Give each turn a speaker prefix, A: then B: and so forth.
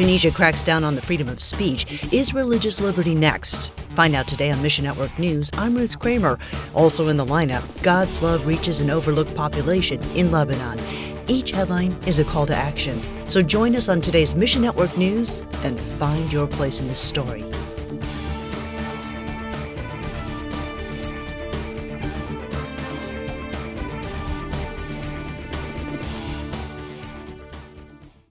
A: Tunisia cracks down on the freedom of speech. Is religious liberty next? Find out today on Mission Network News. I'm Ruth Kramer. Also in the lineup, God's love reaches an overlooked population in Lebanon. Each headline is a call to action. So join us on today's Mission Network News and find your place in this story.